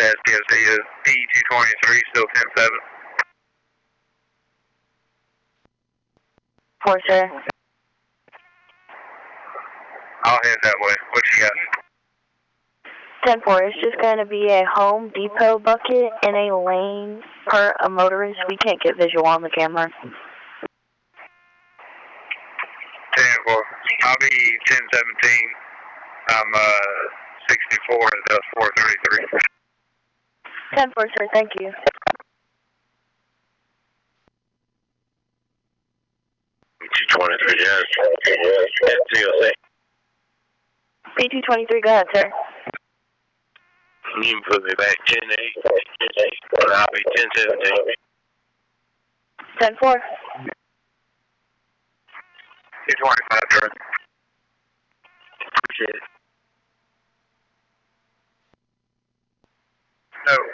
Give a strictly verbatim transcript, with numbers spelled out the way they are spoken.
S T O C is P two twenty-three, still ten seven. four, sir. I'll head that way. What you got? ten four, it's just going to be a Home Depot bucket in a lane per a motorist. We can't get visual on the camera. ten four. I'll be ten seventeen. I'm uh, sixty-four, that's four thirty-three. ten four, sir, thank you. P two twenty-three, yes. Yes, T O C. P two twenty-three, go ahead, sir. You can put me back ten eight. I'll be ten seventeen. ten four. two twenty-five, sir. Appreciate it. No.